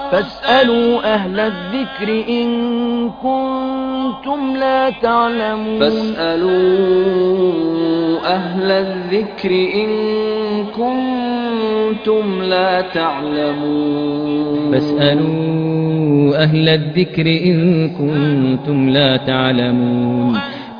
فاسألوا أهل الذكر إن كنتم لا تعلمون. فاسألوا أهل الذكر إن كنتم لا تعلمون. فاسألوا أهل الذكر إن كنتم لا تعلمون.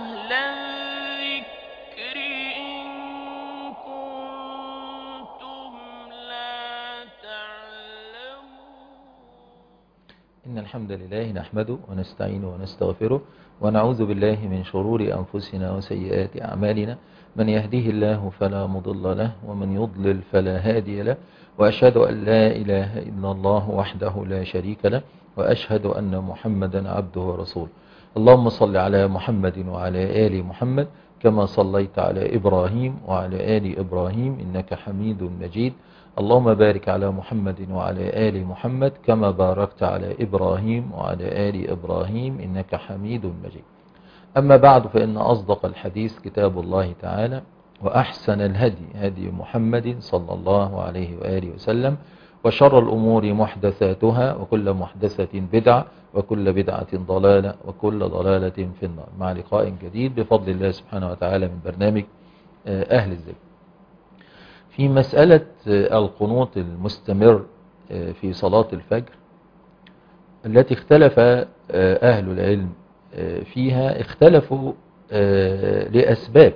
إن الحمد لله نحمده ونستعينه ونستغفره ونعوذ بالله من شرور أنفسنا وسيئات أعمالنا. من يهديه الله فلا مضل له ومن يضلل فلا هادي له، وأشهد أن لا إله إلا الله وحده لا شريك له، وأشهد أن محمدا عبده ورسوله. اللهم صل على محمد وعلى آل محمد كما صليت على إبراهيم وعلى آل إبراهيم إنك حميد مجيد. اللهم بارك على محمد وعلى آل محمد كما باركت على إبراهيم وعلى آل إبراهيم إنك حميد مجيد. أما بعد، فإن أصدق الحديث كتاب الله تعالى، وأحسن الهدي هدي محمد صلى الله عليه وآله وسلم، وشر الأمور محدثاتها، وكل محدثة بدعة، وكل بدعة ضلالة، وكل ضلالة في النار. مع لقاء جديد بفضل الله سبحانه وتعالى من برنامج أهل الذكر. في مسألة القنوت المستمر في صلاة الفجر التي اختلف أهل العلم فيها، اختلفوا لأسباب،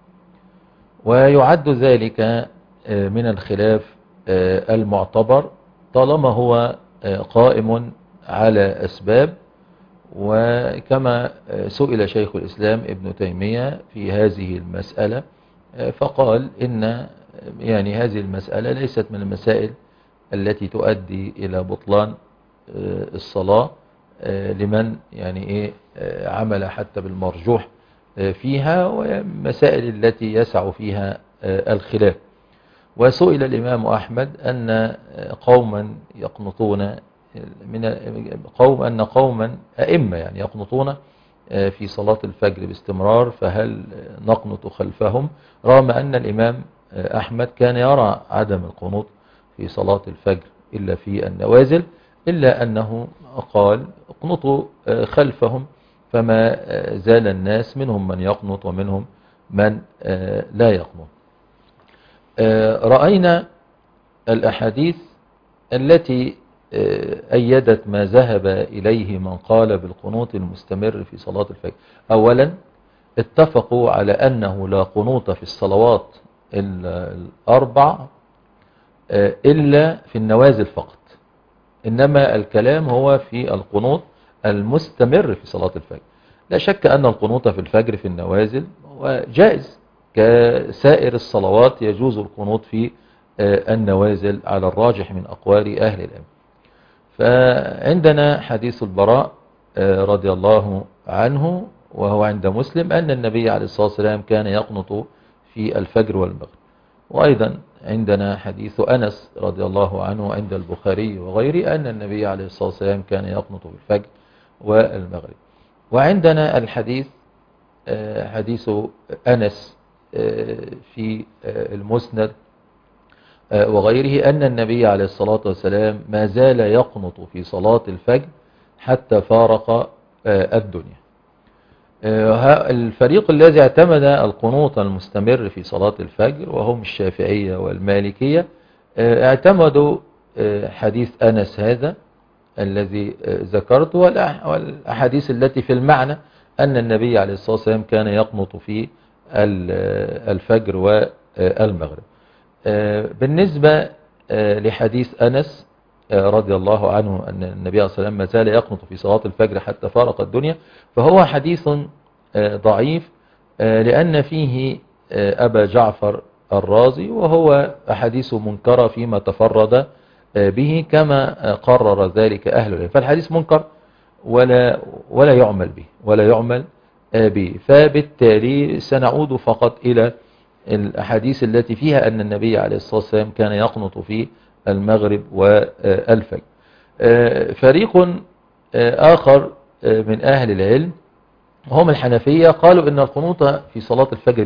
ويعد ذلك من الخلاف المعتبر طالما هو قائم على أسباب. وكما سئل شيخ الإسلام ابن تيمية في هذه المسألة فقال إن هذه المسألة ليست من المسائل التي تؤدي إلى بطلان الصلاة لمن عمل حتى بالمرجوح فيها، ومسائل التي يسع فيها الخلاف. وسئل الإمام أحمد أن قوما يقنطون أن قوما أئمة يقنطون في صلاة الفجر باستمرار، فهل نقنط خلفهم؟ رغم أن الإمام أحمد كان يرى عدم القنوط في صلاة الفجر إلا في النوازل، إلا أنه قال اقنطوا خلفهم، فما زال الناس منهم من يقنط ومنهم من لا يقنط. رأينا الأحاديث التي أيدت ما ذهب إليه من قال بالقنوط المستمر في صلاة الفجر. أولا، اتفقوا على أنه لا قنوط في الصلوات الأربع إلا في النوازل فقط، إنما الكلام هو في القنوط المستمر في صلاة الفجر. لا شك أن القنوط في الفجر في النوازل وجائز كسائر الصلوات، يجوز القنوط في النوازل على الراجح من أقوال أهل العلم. فعندنا حديث البراء رضي الله عنه وهو عند مسلم أن النبي عليه الصلاة والسلام كان يقنط في الفجر والمغرب. وأيضا عندنا حديث أنس رضي الله عنه عند البخاري وغيره أن النبي عليه الصلاة والسلام كان يقنط في الفجر والمغرب. وعندنا الحديث حديث أنس في المسند وغيره أن النبي عليه الصلاة والسلام ما زال يقنط في صلاة الفجر حتى فارق الدنيا. الفريق الذي اعتمد القنوط المستمر في صلاة الفجر وهم الشافعية والمالكية اعتمدوا حديث أنس هذا الذي ذكرته والأحاديث التي في المعنى أن النبي عليه الصلاة والسلام كان يقنط في الفجر والمغرب. بالنسبة لحديث أنس رضي الله عنه أن النبي عليه الصلاة والسلام ما زال يقنط في صلاة الفجر حتى فارق الدنيا، فهو حديث ضعيف لأن فيه أبا جعفر الرازي، وهو أحاديث منكرة فيما تفرد به كما قرر ذلك أهل العلم. فالحديث منكر ولا يعمل به فبالتالي سنعود فقط إلى الأحاديث التي فيها أن النبي عليه الصلاة والسلام كان يقنط في المغرب والفجر. فريق آخر من أهل العلم هم الحنفية قالوا إن القنوط في صلاة الفجر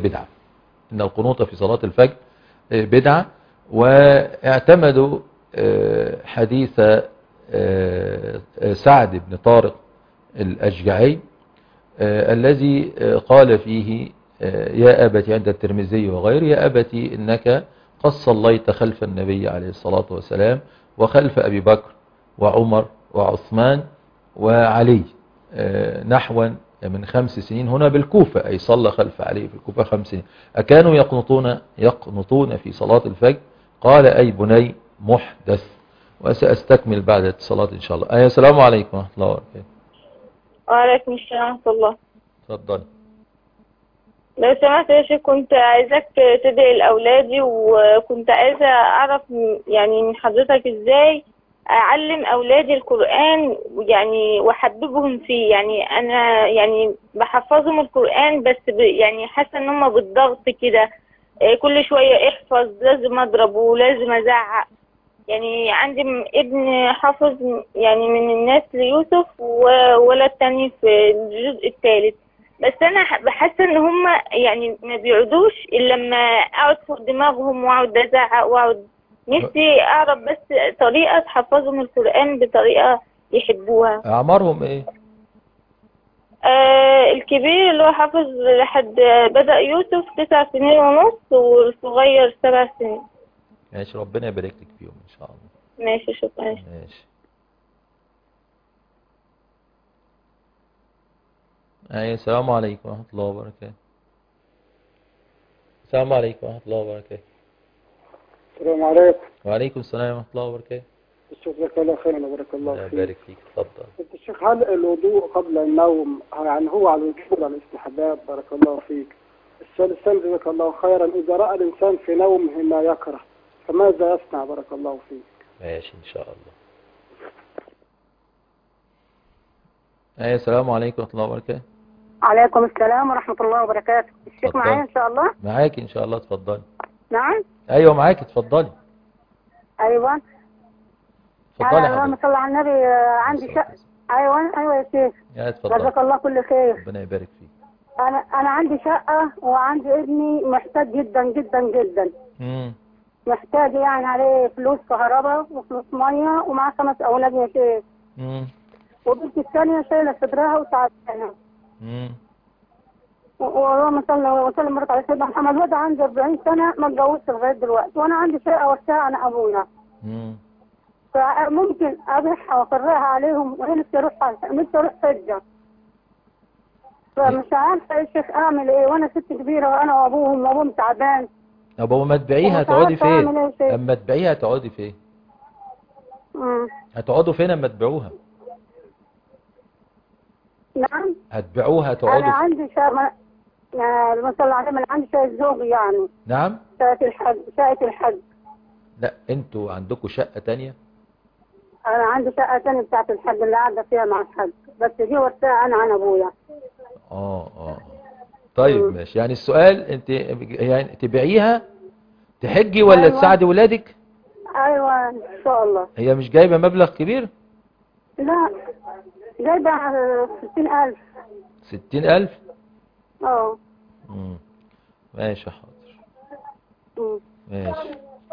بدعة، واعتمدوا حديث سعد بن طارق الأشجعي الذي قال فيه يا أبتي عند الترمذي وغيره: يا أبتي إنك قد صليت خلف النبي عليه الصلاة والسلام وخلف أبي بكر وعمر وعثمان وعلي نحوا من 5 سنين هنا بالكوفة، أي صلى خلف علي في الكوفة 5 سنين. أكانوا يقنطون في صلاة الفجر؟ قال: أي بني محدث. وسأستكمل بعد الصلاة إن شاء الله. السلام عليكم ورحمة الله وبركاته. وعليكم السلام ورحمة الله. اتفضل. لو سمحت يا شيخ، كنت عايزاك تدعي لأولادي، وكنت عايزة أعرف يعني من حضرتك إزاي أعلم أولادي القرآن يعني وأحببهم فيه. يعني أنا يعني بحفظهم القرآن بس يعني حاسة إن هم بالضغط كده، كل شوية احفظ، لازم أضربه، لازم أزعق. يعني عندي ابن حافظ يعني من الناس ليوسف، وولد تاني في الجزء الثالث، بس انا بحس ان هم يعني ما بيقعدوش الا لما اقعد فوق دماغهم واقعد ازعق واقعد. نفسي اعرف بس طريقة تحفظهم القرآن بطريقة يحبوها. أعمارهم إيه؟ الكبير اللي هو حافظ لحد بدأ يوسف 9 سنين ونص، والصغير 7 سنين. ماشي، ربنا يبارك لك فيهم إن شاء الله. ماشي، شكرا. ماشي. السلام عليكم ورحمة الله وبركاته. السلام عليكم ورحمة الله وبركاته. السلام عليكم. وعليكم السلام ورحمة الله وبركاته. الشيخ جزاك الله خيرا وبارك الله الله فيك. يبارك فيك. اتفضل. الشيخ، هل الوضوء قبل النوم يعني هو على الوجوب على الاستحباب؟ بارك الله فيك. السؤال الثاني جزاك الله خيرا: إذا رأى الإنسان في نومه ما يكره فماذا يصنع؟ بارك الله فيك. ماشي إن شاء الله. السلام عليكم ورحمة الله وبركاته. عليكم السلام ورحمة الله وبركاته. الشيخ معايا إن شاء الله؟ معاك إن شاء الله. اتفضلي. نعم. أيوة معاك، اتفضلي. أيوة. اتفضلي يا اللهم حبيبي. صل على النبي. عندي شقة. أيوة يا شيخ. اتفضلي. جزاك الله كل خير. ربنا يبارك فيك. أنا عندي شقة وعندي ابني محتاج جدا جدا جدا. محتاج يعني عليه فلوس كهرباء وفلوس مية، ومعاه 5 أولاد يا شيخ. وبنتي الثانية شايلة صدرها وتعبانة. اللهم صل وسلم وبارك على سيدنا محمد. الواد عنده 40 سنة ما اتجوزش لغاية دلوقتي، وأنا عندي شقة وارثاها أنا أبويا. فممكن أبيعها وأفرقها عليهم، وهي نفسي أروح حجة. فمش عارفة يا شيخ أعمل إيه، وأنا ست كبيرة وأنا وأبوهم، وأبوهم تعبان. أبو ما تبيعيها هتقعدي فين؟ أما تبيعيها هتقعدي فين؟ هتقعدوا فين أما تبيعوها؟ نعم. هتبيعوها هتقعدوا أنا عندي شقة مثلا أنا عندي شقة زوج يعني. نعم. شقة الحج. لا، أنتوا عندكم شقة تانية؟ أنا عندي شقة تانية بتاعت الحج اللي قاعدة فيها مع الحج، بس دي ورثاها أنا عن أبويا. طيب ماشي. يعني السؤال أنت يعني تبيعيها تحجي ولا أيوة. تساعدي ولادك؟ أيوة إن شاء الله. هي مش جايبة مبلغ كبير؟ لا، جايبة 60,000. 60,000؟ ماشي حاضر. ماشي.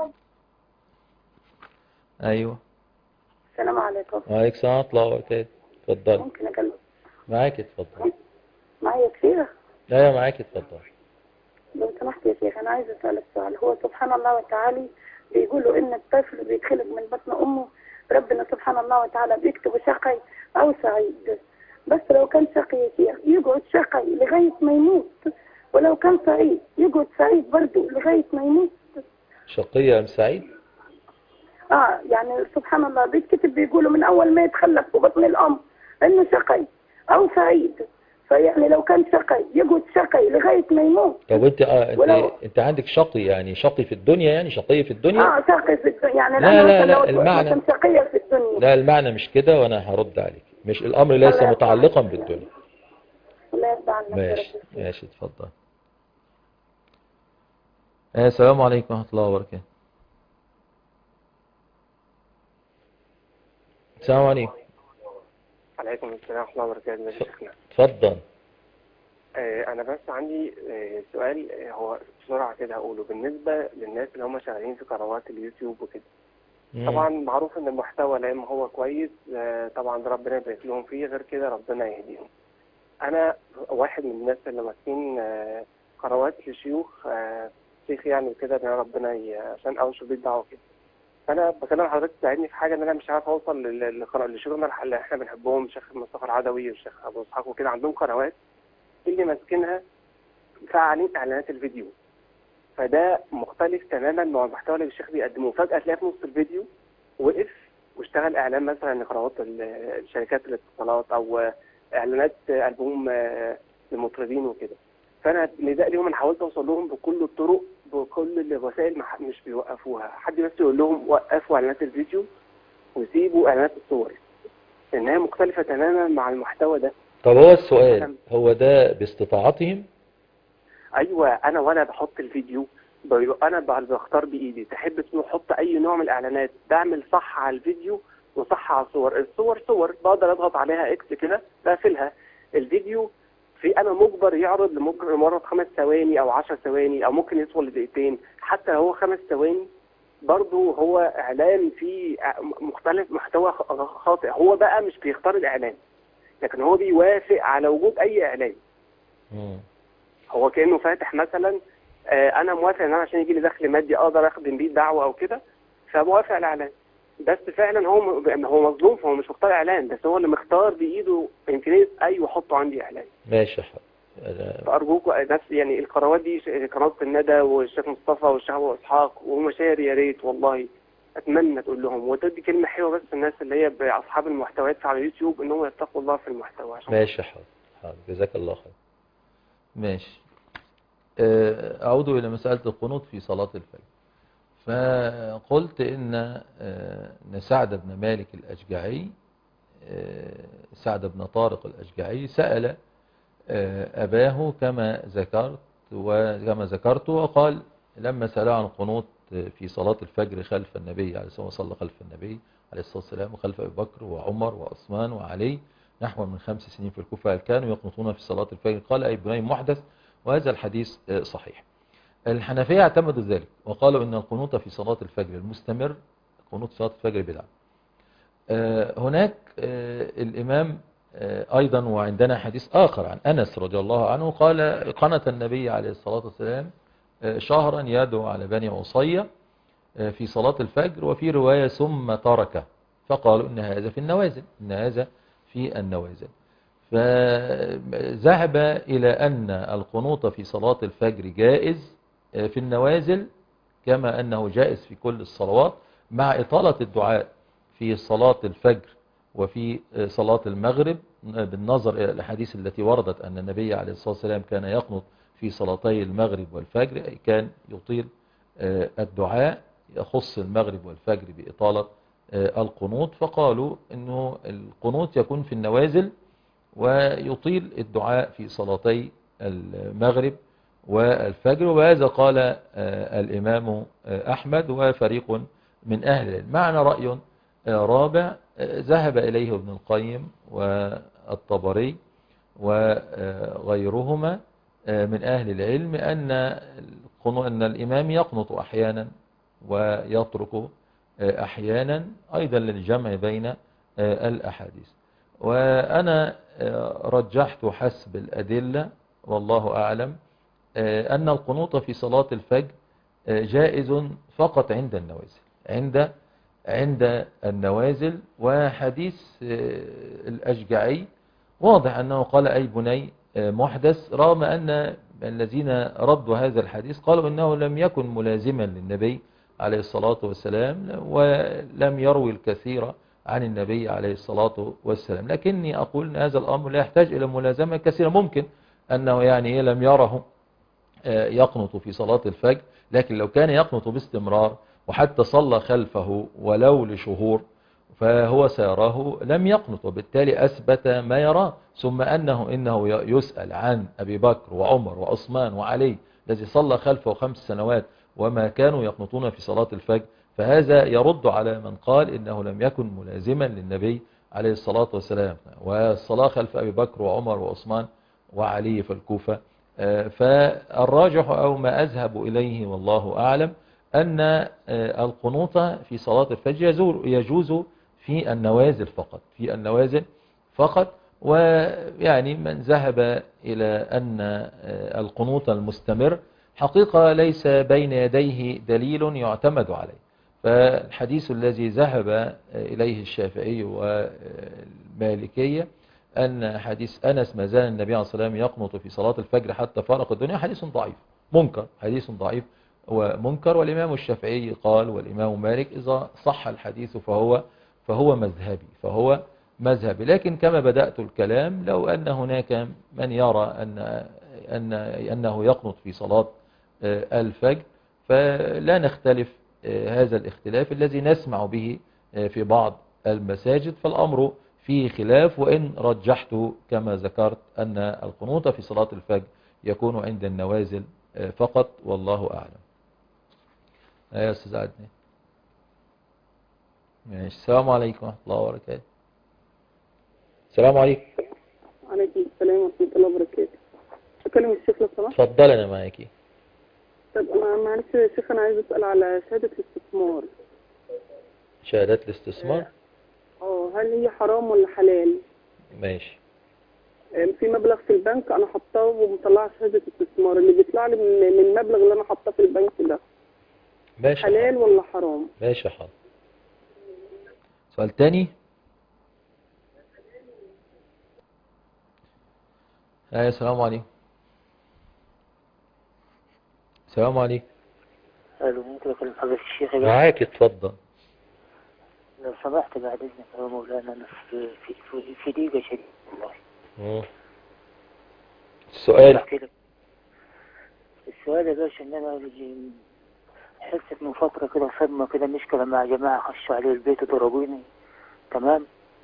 أيوة. السلام عليكم. وعليكم السلام ورحمة الله وبركاته. اتفضلي. ممكن أكلم؟ معاكي اتفضلي. معايا كثير؟ لا معاكي اتفضلي. لو سمحت يا شيخ، أنا عايزة أسألك سؤال. هو سبحان الله وتعالى بيقولوا إن الطفل بيتخلق من بطن أمه، ربنا سبحان الله وتعالى بيكتب شقي أو سعيد. بس لو كان شقي يا شيخ يقعد شقي لغاية ما يموت، ولو كان سعيد يقعد سعيد برضه لغاية ما يموت. شقية أم سعيد؟ يعني سبحان الله بيتكتب بيقولوا من أول ما يتخلق في بطن الأم إنه شقي أو سعيد. فيعني لو كان شقي يقعد شقي لغاية ما يموت. طب انت عندك شقي، يعني شقي في الدنيا، يعني شقي في الدنيا؟ شقي في الدنيا يعني. لا المعنى شقية في الدنيا. لا، المعنى مش كده، وانا هرد عليك. مش الامر ليس متعلقا بالدنيا. الله يرضى عنك. ماشي اتفضل. السلام عليكم ورحمة الله وبركاته. السلام عليكم. عليكم السلام ورحمة الله وبركاته يا شيخنا. اتفضل. أنا بس عندي سؤال، هو بسرعة كده هقوله بالنسبة للناس اللي هم شغالين في قنوات اليوتيوب وكده. طبعا معروف ان المحتوى لا اما هو كويس، طبعا ربنا يبارك لهم فيه، غير كده ربنا يهديهم. انا واحد من الناس اللي ماسكين قنوات لشيوخ، شيخ يعني وكده، ان ربنا عشان انشر بيه الدعوه كده. فانا بكلم حضرتك تساعدني في حاجه، ان انا مش عارف اوصل لشيوخنا اللي احنا بنحبهم، الشيخ مصطفى العدوي والشيخ ابو اسحاق وكده، عندهم قنوات اللي ماسكينها فعالين اعلانات الفيديو. فده مختلف تماما مع المحتوى اللي الشيخ بيقدموه. فجاه تلاقي في نص الفيديو وقف واشتغل اعلان مثلا لقنوات الشركات الاتصالات، او اعلانات البوم للمطربين وكده. فانا نداء ليهم، انا حاولت اوصل لهم بكل الطرق بكل الوسائل، مش بيوقفوها. حد بس يقول لهم وقفوا اعلانات الفيديو وسيبوا اعلانات الصور، لانها مختلفه تماما مع المحتوى ده. طب هو السؤال، هو ده باستطاعتهم؟ ايوه، انا وانا بحط الفيديو انا بختار بايدي. تحب تحط اي نوع من الاعلانات، بعمل صح على الفيديو وصح على الصور. الصور صور بقدر اضغط عليها اكس كده بقفلها. الفيديو انا مجبر يعرض لمجرد 5 ثواني او 10 ثواني، او ممكن يطول لدقيقتين. حتى لو هو 5 ثواني برضه هو اعلان فيه مختلف، محتوى خاطئ. هو بقى مش بيختار الاعلان، لكن هو بيوافق على وجود اي اعلان. هو كأنه فاتح مثلا، انا موافق ان انا عشان يجي لي دخل مادي اقدر اخدم بيه دعوه او كده، فموافق على الاعلان. بس فعلا هو مظلوم، فهو مش مختار اعلان، بس هو اللي مختار بايده امكانيه ايوه حطوا عندي اعلان. ماشي. فارجوكم نفس يعني القنوات دي، قناه الندى والشيخ مصطفى والشيخ ابو اسحاق ومشاهير، يا ريت والله اتمنى تقول لهم وتدي كلمه حلوه بس الناس اللي هي اصحاب المحتويات على اليوتيوب، ان هم يتقوا الله في المحتوى. عشان ماشي. حاضر، جزاك الله خير. ماشي. أعود إلى مسألة القنوت في صلاة الفجر. فقلت إن سعد بن مالك الأشجعي، سعد بن طارق الأشجعي سأل أباه كما ذكرت وقال لما سأله عن القنوت في صلاة الفجر خلف النبي عليه الصلاة والسلام، صلى خلف النبي عليه الصلاة والسلام وخلف أبي بكر وعمر وعثمان وعلي نحو من 5 سنين في الكوفة، هل كانوا يقنطون في صلاة الفجر؟ قال أي بني محدث، وهذا الحديث صحيح. الحنفية اعتمدوا ذلك وقالوا إن القنوت في صلاة الفجر المستمر، قنوت صلاة الفجر بدعة. هناك الإمام أيضا، وعندنا حديث آخر عن أنس رضي الله عنه قال قنت النبي عليه الصلاة والسلام شهرا يدعو على بني عصية في صلاة الفجر، وفي رواية ثم تركه، فقالوا إن هذا في النوازل، إن هذا في النوازل. فذهب إلى أن القنوت في صلاة الفجر جائز في النوازل كما أنه جائز في كل الصلوات، مع إطالة الدعاء في صلاة الفجر وفي صلاة المغرب، بالنظر إلى الأحاديث التي وردت أن النبي عليه الصلاة والسلام كان يقنط في صلاتي المغرب والفجر، أي كان يطيل الدعاء، يخص المغرب والفجر بإطالة القنوت. فقالوا أنه القنوت يكون في النوازل ويطيل الدعاء في صلاتي المغرب والفجر، وهذا قال الإمام أحمد وفريق من أهل العلم. معنا رأي رابع ذهب إليه ابن القيم والطبري وغيرهما من أهل العلم أن الإمام يقنط أحيانا ويترك أحيانا، أيضا للجمع بين الأحاديث. وأنا رجحت حسب الأدلة والله أعلم أن القنوط في صلاة الفجر جائز فقط عند النوازل، عند النوازل. وحديث الأشجعي واضح أنه قال أي بني محدث، رغم أن الذين ردوا هذا الحديث قالوا أنه لم يكن ملازما للنبي عليه الصلاة والسلام ولم يروي الكثير عن النبي عليه الصلاة والسلام. لكني أقول أن هذا الأمر لا يحتاج إلى ملازمة كثيرة، ممكن أنه يعني لم يره يقنط في صلاة الفجر، لكن لو كان يقنط باستمرار وحتى صلى خلفه ولو لشهور فهو سيراه لم يقنط، وبالتالي أثبت ما يراه. ثم إنه يسأل عن أبي بكر وعمر وعثمان وعلي الذي صلى خلفه 5 سنوات وما كانوا يقنطون في صلاة الفجر، فهذا يرد على من قال إنه لم يكن ملازما للنبي عليه الصلاة والسلام. والصلاة خلف أبي بكر وعمر وعثمان وعلي في الكوفة، فالراجح أو ما أذهب إليه والله أعلم أن القنوط في صلاة الفجر يجوز في النوازل فقط، في النوازل فقط. ويعني من ذهب إلى أن القنوط المستمر حقيقة ليس بين يديه دليل يعتمد عليه. فالحديث الذي ذهب إليه الشافعي والمالكية أن حديث أنس ما زال النبي عليه الصلاة والسلام يقنط في صلاة الفجر حتى فارق الدنيا حديث ضعيف منكر، حديث ضعيف ومنكر. والإمام الشافعي قال والإمام مالك إذا صح الحديث فهو مذهبي. لكن كما بدأت الكلام لو أن هناك من يرى أنه يقنط في صلاة الفجر فلا نختلف هذا الاختلاف الذي نسمع به في بعض المساجد، فالأمر فيه خلاف. وإن رجحت كما ذكرت أن القنوط في صلاة الفجر يكون عند النوازل فقط، والله أعلم. يا أستاذ عدنان ماشي. السلام عليكم ورحمة الله وبركاته. السلام عليكم. وعليكم السلام ورحمة الله وبركاته. أكلم الشيخ لو سمحت؟ اتفضل أنا معاكي. طب أنا معلش يا شيخ أنا عايز أسأل على شهادة الاستثمار. شهادات الاستثمار؟ هل هي حرام ولا حلال؟ ماشي. في مبلغ في البنك أنا حاطاه ومطلعة شهادة استثمار، اللي بيطلع لي من المبلغ اللي أنا حاطاه في البنك ده ماشي حلال ولا حرام؟ ماشي حاضر. سؤال تاني. السلام عليكم. السلام عليكم. الو ممكن اكلم حضرتك الشيخ؟ معاك اتفضل. لو سمحت بعد اذنك يا مولانا انا في ضيقه شديده والله. السؤال يا باشا ان انا حسيت من فتره كده صدمه كده مشكله مع جماعه خشوا علي البيت وضربوني. تمام.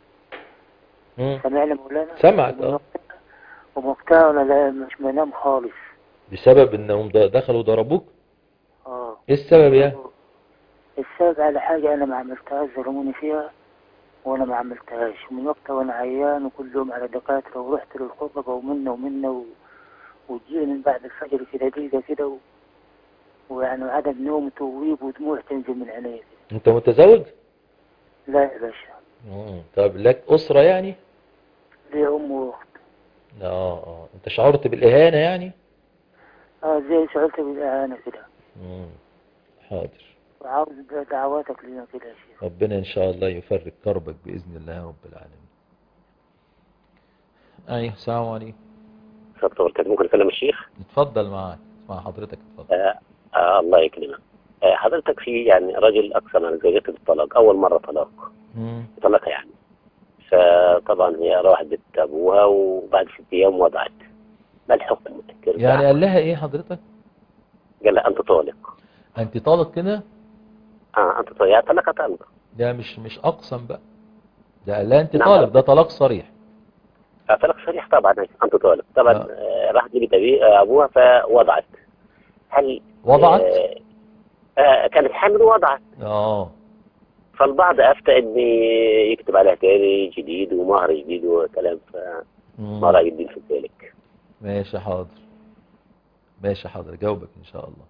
سمعني مولانا؟ سمعك. ومقطع انا لا مش بنام خالص بسبب انهم دخلوا ضربوك. ايه السبب يعني؟ السبب على حاجه انا ما عملتهاش، ظلموني فيها وانا ما عملتهاش. من وقتها وانا عيان وكل يوم على دكاتره، ورحت للخطبه ومنا وجيني من بعد الفجر كده دقيقه كده ويعني عدم نوم وتويب ودموع تنزل من عيني. انت متزوج؟ لا يا باشا. طب لك اسره يعني؟ لي ام واخت. انت شعرت بالاهانه يعني؟ زي شعرت بالاهانه كده. حاضر. وعاوز دعواتك لنا كده يا شيخ. ربنا ان شاء الله يفرج كربك باذن الله رب العالمين. ايوه السلام عليكم. ممكن اكلم الشيخ؟ اتفضل معاك، مع حضرتك اتفضل. الله يكرمك. حضرتك في يعني راجل اكثر من زوجته بالطلاق، اول مره طلاق طلقها يعني، فطبعا هي راحت بيت ابوها وبعد 6 ايام وضعت. ما الحكم؟ يعني قال لها ايه حضرتك؟ قال لها انت طالق. انت طالق كده؟ انت طالق يعني طلق. ده مش اقسم بقى، ده قال لها انت طالق، ده طلاق صريح. طلاق صريح طبعا. انت طالق طبعا. راحت لبيت ابوها فوضعت. هل وضعت؟ كانت حامل ووضعت. فالبعض افتى ان يكتب عليها تاني جديد ومهر جديد وكلام، فما رايك الدين في ذلك؟ ماشي حاضر. ماشي حاضر جاوبك ان شاء الله.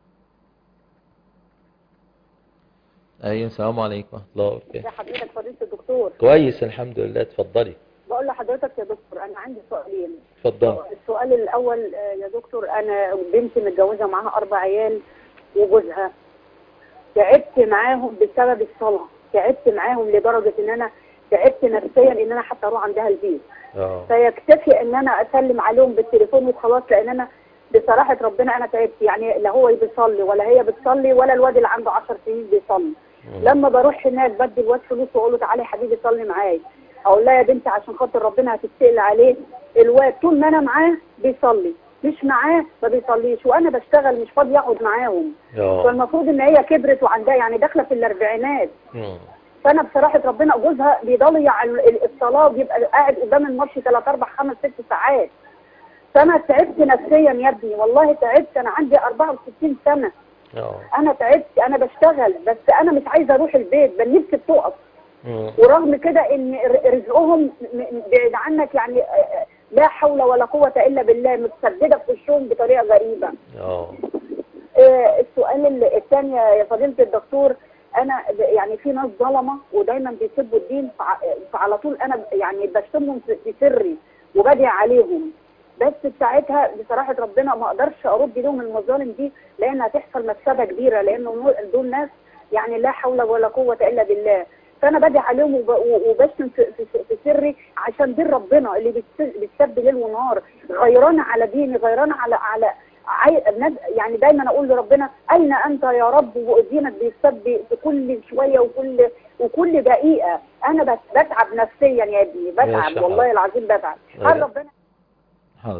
ايوه السلام عليكم ورحمه الله وبركاته. ازي حضرتك فضيلة الدكتور؟ كويس الحمد لله. اتفضلي. بقول لحضرتك يا دكتور انا عندي سؤالين. اتفضل. السؤال الاول يا دكتور، انا بنتي متجوزه معاها 4 عيال وجوزها، تعبت معاهم بسبب الصلاه، تعبت معاهم لدرجه ان انا تعبت نفسيا ان انا حتى اروح عندها البيت. فيكتفي ان انا اسلم عليهم بالتليفون وخلاص، لان انا بصراحه ربنا انا تعبت. يعني لا هو بيصلي ولا هي بتصلي ولا الواد اللي عنده 10 سنين بيصلي. لما بروح هناك بدي الواد فلوس واقول له تعالى يا حبيبي صلي معايا، اقول لها يا بنتي عشان خاطر ربنا هتتسال عليه. الواد طول ما انا معاه بيصلي، مش معاه ما بيصليش، وانا بشتغل مش فاضي اقعد معاهم. فالمفروض ان هي كبرت وعندها يعني داخله في الاربعينات. فانا بصراحه ربنا جوزها بيضيع الصلاه وبيبقى قاعد قدام الماتش 3 4 5 6 ساعات. فانا تعبت نفسيا يا ابني، والله تعبت. انا عندي 64 سنه. انا تعبت، انا بشتغل بس انا مش عايزه اروح البيت، بل نفسي بتقف. ورغم كده ان رزقهم بعيد عنك، يعني لا حول ولا قوه الا بالله، متسدده في وشهم بطريقه غريبه. السؤال الثاني يا فضيلة الدكتور، انا يعني في ناس ظلمه ودايما بيسبوا الدين، فعلى طول انا يعني بشتمهم في سري وبدعي عليهم، بس ساعتها بصراحه ربنا ما اقدرش ارد لهم المظالم دي، لان هتحصل مفسده كبيره، لانه دول ناس يعني لا حول ولا قوه الا بالله. فانا بدعي عليهم وبشتم في سري عشان دين ربنا اللي بتسب ليل ونهار، غيرانه على ديني، غيرانه على يعني دايما اقول لربنا اين انت يا رب، ودينك بيسب في كل شويه وكل دقيقه. انا بتعب نفسيا يا ابني، بتعب والله العظيم بتعب. هل ربنا حاضر.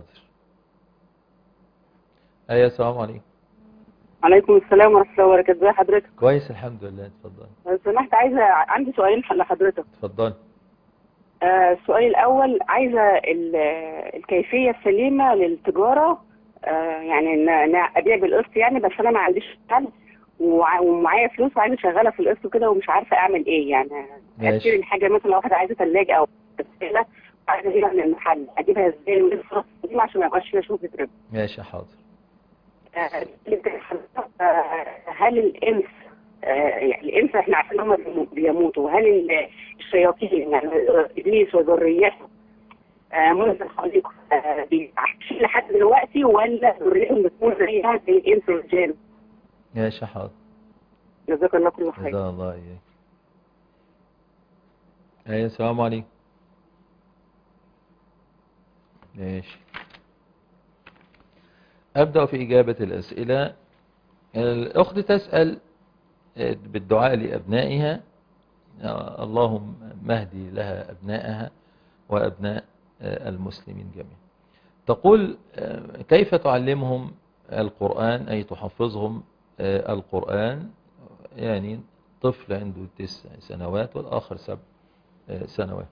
ايوه السلام عليكم. عليكم السلام ورحمه الله وبركاته. ازي حضرتك؟ كويس الحمد لله. اتفضل. لو سمحت عندي سؤالين لحضرتك. اتفضل. السؤال الاول، عايزه الكيفيه السليمه للتجاره، يعني ان ابيع بالقسط يعني، بس انا ما عنديش محل ومعايا فلوس وعايزه اشغلها في القسط كده ومش عارفه اعمل ايه يعني. اشتري الحاجه مثلا لو واحده عايزه ثلاجه او غساله عايزه اجيبها من المحل، اجيبها ازاي من الفلوس دي عشان ما يبقاش فيها شوكه ربا؟ ماشي حاضر. هل الانس الانس احنا عارفين هم بيموتوا، هل الشياطين يعني ابليس وذريته منزل خليقه عايشين لحد دلوقتي، ولا ذريتهم بتكون زيها زي الانس والجن؟ ماشي حاضر. جزاك الله كل خير. جزاك الله اياك. ايوه السلام عليكم. ماشي. أبدأ في إجابة الأسئلة. الأخت تسأل بالدعاء لأبنائها، اللهم مهدي لها أبنائها وأبناء المسلمين جميعا. تقول كيف تعلمهم القرآن، أي تحفظهم القرآن؟ يعني طفل عنده 9 سنوات والآخر 7 سنوات.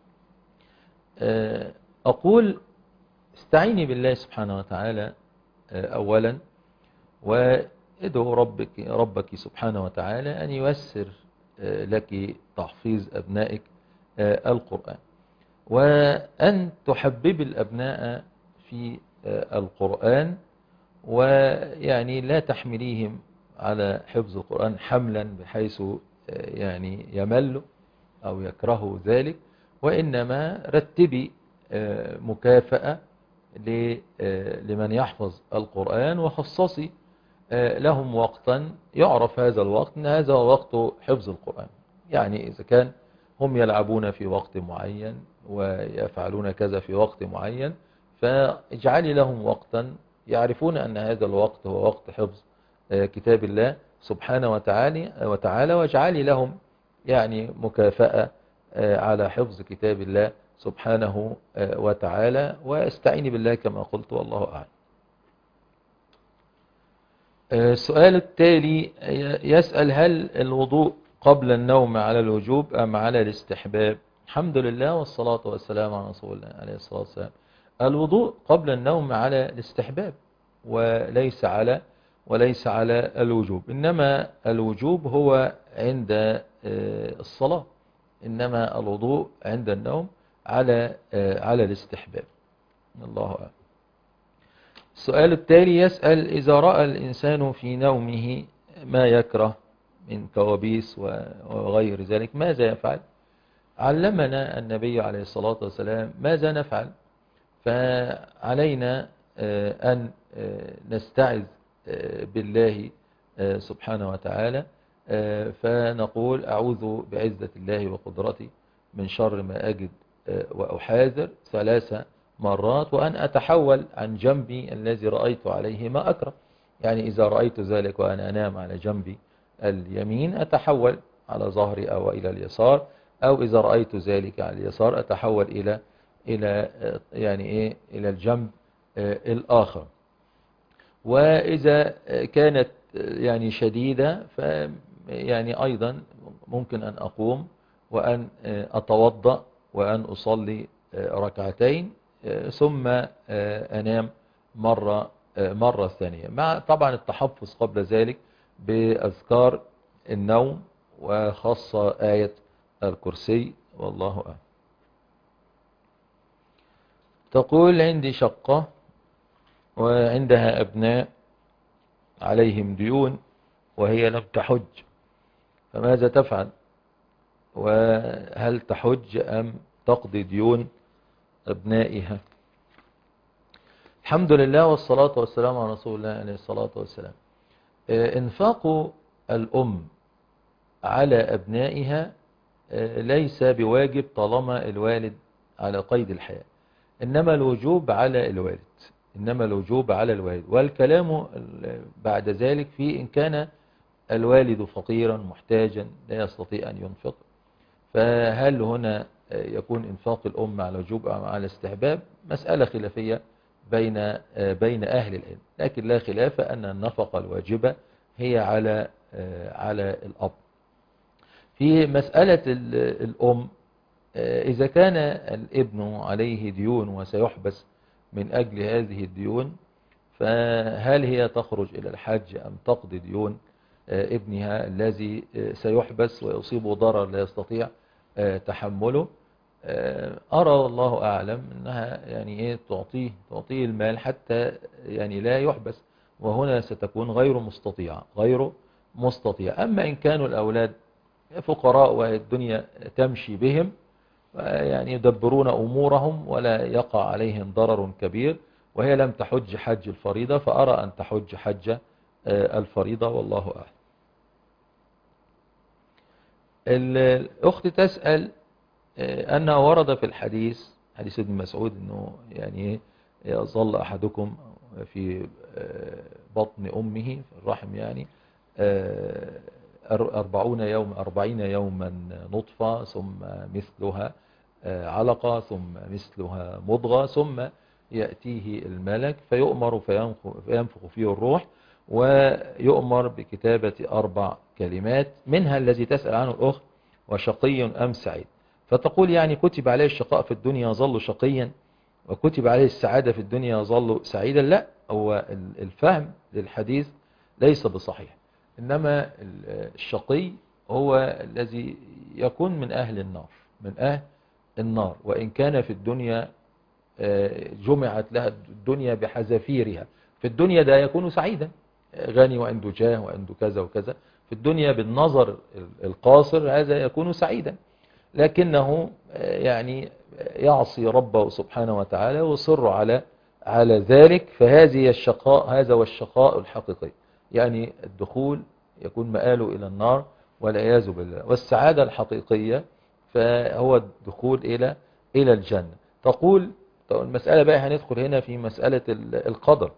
أقول استعيني بالله سبحانه وتعالى أولا، وادعو ربك سبحانه وتعالى أن ييسر لك تحفيظ أبنائك القرآن، وأن تحبب الأبناء في القرآن، ويعني لا تحمليهم على حفظ القرآن حملا بحيث يعني يمل أو يكره ذلك، وإنما رتبي مكافأة لمن يحفظ القرآن، وخصصي لهم وقتا يعرف هذا الوقت أن هذا وقت حفظ القرآن. يعني إذا كان هم يلعبون في وقت معين ويفعلون كذا في وقت معين، فاجعلي لهم وقتا يعرفون أن هذا الوقت هو وقت حفظ كتاب الله سبحانه وتعالى، واجعلي لهم يعني مكافأة على حفظ كتاب الله سبحانه وتعالى، واستعيني بالله كما قلت والله أعلم. السؤال التالي يسأل هل الوضوء قبل النوم على الوجوب أم على الاستحباب؟ الحمد لله والصلاة والسلام على رسول الله عليه الصلاة والسلام. الوضوء قبل النوم على الاستحباب وليس على الوجوب، إنما الوجوب هو عند الصلاة، إنما الوضوء عند النوم على الاستحباب. الله أعلم. السؤال التالي يسأل إذا رأى الإنسان في نومه ما يكره من كوابيس وغير ذلك ماذا يفعل؟ علمنا النبي عليه الصلاة والسلام ماذا نفعل، فعلينا أن نستعذ بالله سبحانه وتعالى، فنقول أعوذ بعزة الله وقدرته من شر ما أجد وأحاذر 3 مرات، وأن أتحول عن جنبي الذي رأيت عليه ما أكره. يعني إذا رأيت ذلك وأنا أنام على جنبي اليمين أتحول على ظهري أو إلى اليسار، أو إذا رأيت ذلك على اليسار أتحول إلى إلى الجنب الآخر. وإذا كانت يعني شديدة يعني أيضا ممكن أن أقوم وأن أتوضأ وأن أصلي ركعتين ثم أنام مرة ثانية، مع طبعا التحفظ قبل ذلك بأذكار النوم وخاصة آية الكرسي والله أعلم. تقول عندي شقة وعندها أبناء عليهم ديون وهي لم تحج، فماذا تفعل؟ وهل تحج أم تقضي ديون أبنائها؟ الحمد لله والصلاة والسلام على رسول الله عليه الصلاة والسلام. إنفاق الأم على أبنائها ليس بواجب طالما الوالد على قيد الحياة، إنما الوجوب على الوالد، إنما الوجوب على الوالد. والكلام بعد ذلك في إن كان الوالد فقيرا محتاجا لا يستطيع أن ينفق، فهل هنا يكون إنفاق الأم على وجوب أو على استحباب؟ مسألة خلافية بين أهل العلم، لكن لا خلاف أن النفقة الواجبة هي على الأب. في مسألة الأم، إذا كان الابن عليه ديون وسيحبس من أجل هذه الديون، فهل هي تخرج إلى الحج أم تقضي ديون ابنها الذي سيحبس ويصيبه ضرر لا يستطيع تحمله؟ أرى والله أعلم أنها يعني إيه تعطيه المال حتى يعني لا يحبس، وهنا ستكون غير مستطيع. أما إن كانوا الأولاد فقراء والدنيا تمشي بهم يعني يدبرون أمورهم ولا يقع عليهم ضرر كبير وهي لم تحج حج الفريضة، فأرى أن تحج حج الفريضة والله أعلم. الأخت تسأل أنها ورد في الحديث حديث ابن مسعود أنه يعني يظل أحدكم في بطن أمه في الرحم يعني 40 يوما نطفة، ثم مثلها علقة، ثم مثلها مضغة، ثم يأتيه الملك فيؤمر فينفخ فيه الروح ويؤمر بكتابة 4 كلمات، منها الذي تسأل عنه الأخت وشقي أم سعيد. فتقول يعني كتب عليه الشقاء في الدنيا يظل شقيا، وكتب عليه السعادة في الدنيا يظل سعيدا. لا، هو الفهم للحديث ليس بصحيح، إنما الشقي هو الذي يكون من أهل النار، وإن كان في الدنيا جمعت لها الدنيا بحذافيرها، في الدنيا ده يكون سعيدا غني وعنده جاه وعنده كذا وكذا، في الدنيا بالنظر القاصر هذا يكون سعيدا، لكنه يعني يعصي ربه سبحانه وتعالى ويصر على ذلك، فهذه الشقاء، هذا هو الشقاء الحقيقي، يعني الدخول يكون مآله إلى النار والعياذ بالله. والسعادة الحقيقية فهو الدخول إلى الجنة. تقول المسألة بقى هندخل هنا في مسألة القدر،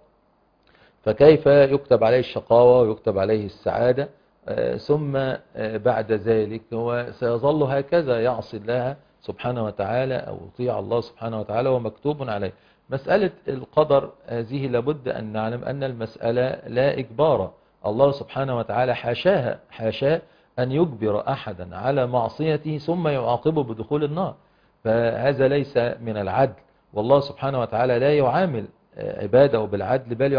فكيف يكتب عليه الشقاوة ويكتب عليه السعادة ثم بعد ذلك هو سيظل هكذا يعصي الله سبحانه وتعالى أو يطيع الله سبحانه وتعالى ومكتوب عليه. مسألة القدر هذه لابد أن نعلم أن المسألة لا إجبار، الله سبحانه وتعالى حاشاه أن يجبر أحدا على معصيته ثم يعاقبه بدخول النار، فهذا ليس من العدل، والله سبحانه وتعالى لا يعامل عباده بالعدل بل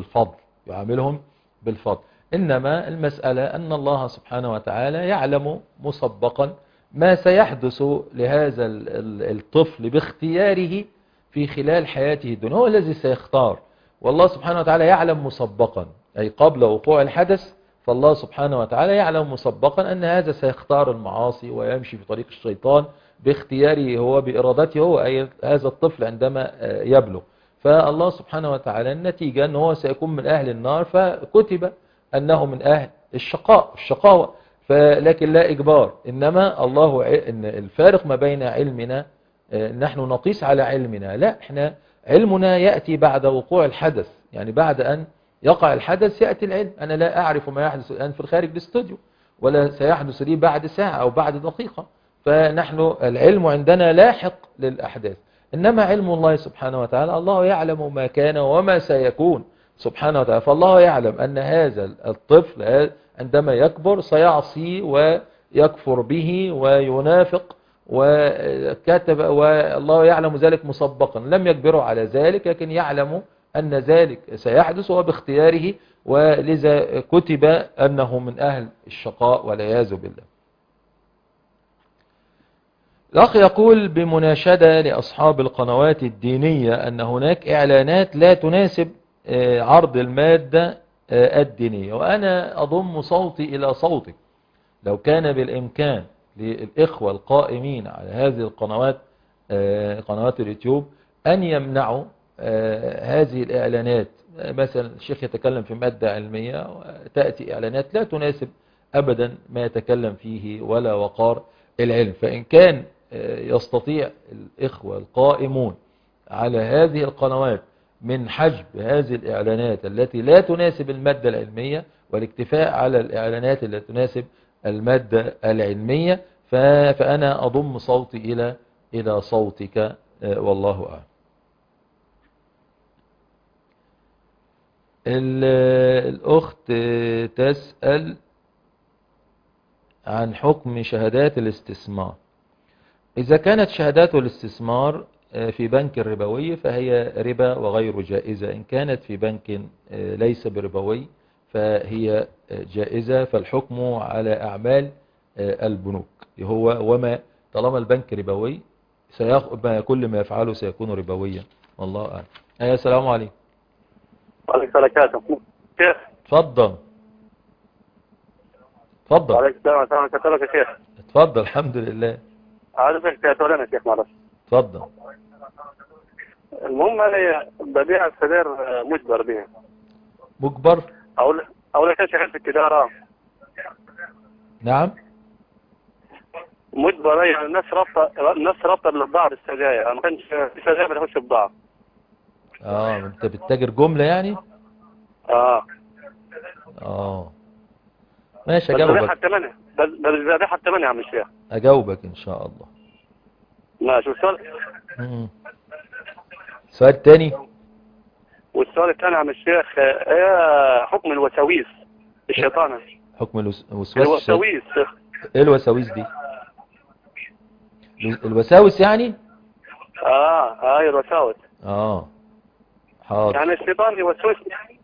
يعاملهم بالفضل. إنما المسألة أن الله سبحانه وتعالى يعلم مسبقا ما سيحدث لهذا الطفل باختياره في خلال حياته الدنيا، هو الذي سيختار، والله سبحانه وتعالى يعلم مسبقا أي قبل وقوع الحدث، فالله سبحانه وتعالى يعلم مسبقا أن هذا سيختار المعاصي ويمشي في طريق الشيطان باختياره هو بإرادته هو، أي هذا الطفل عندما يبلغ، فالله سبحانه وتعالى النتيجة أنه سيكون من أهل النار، فكتب أنه من أهل الشقاوة، لكن لا إجبار. إنما إن الفارق ما بين علمنا نحن نقيس على علمنا، لا، احنا علمنا يأتي بعد وقوع الحدث، يعني بعد أن يقع الحدث يأتي العلم. أنا لا أعرف ما يحدث الآن في الخارج الاستوديو ولا سيحدث لي بعد ساعة أو بعد دقيقة، فنحن العلم عندنا لاحق للأحداث. إنما علم الله سبحانه وتعالى الله يعلم ما كان وما سيكون سبحانه وتعالى، فالله يعلم أن هذا الطفل عندما يكبر سيعصي ويكفر به وينافق وكتب، والله يعلم ذلك مسبقا، لم يجبره على ذلك لكن يعلم أن ذلك سيحدث وباختياره، ولذا كتب أنه من أهل الشقاء والعياذ بالله. الأخ يقول بمناشدة لأصحاب القنوات الدينية أن هناك إعلانات لا تناسب عرض المادة الدينية. وأنا أضم صوتي إلى صوتك. لو كان بالإمكان للإخوة القائمين على هذه القنوات، قنوات اليوتيوب، أن يمنعوا هذه الإعلانات. مثلا الشيخ يتكلم في مادة علمية، تأتي إعلانات لا تناسب أبدا ما يتكلم فيه ولا وقار العلم. فإن كان يستطيع الإخوة القائمون على هذه القنوات من حجب هذه الإعلانات التي لا تناسب المادة العلمية، والاكتفاء على الإعلانات التي تناسب المادة العلمية، فأنا أضم صوتي إلى صوتك، والله أعلم. الأخت تسأل عن حكم شهادات الاستثمار. إذا كانت شهادات الاستثمار في بنك ربوي فهي ربا وغير جائزة. إن كانت في بنك ليس بربوي فهي جائزة. فالحكم على أعمال البنوك هو وما طالما البنك ربوي كل ما يفعله سيكون ربويا، والله أعلم. السلام عليكم. وعليكم السلام. شيخ اتفضل. اتفضل. وعليكم السلام ورحمة الله وبركاته. يا شيخ اتفضل. الحمد لله. عارفك تقول يا شيخ معلش. اتفضل. المهم انا ببيع السجاير مجبر بيها. مجبر؟ اقول لك يا شيخ في التجارة. نعم. مجبر يعني الناس رابطه لبضاعة السجاير. ما كانش في سجاير ما تاخدش بضاعة. انت بتتاجر جملة يعني؟ ماشي اجاوبك. بس ببيعها الثمانية يا عم الشيخ. اجاوبك ان شاء الله. ماشي. السؤال الثاني. والسؤال الثاني يا عم الشيخ ايه حكم الوساويس الشيطانة؟ حكم الوسواس. الوساويس. ايه الوساويس دي؟ الوساوس يعني؟ هاي الوساوس. حاضر. يعني الشيطان يوسوس.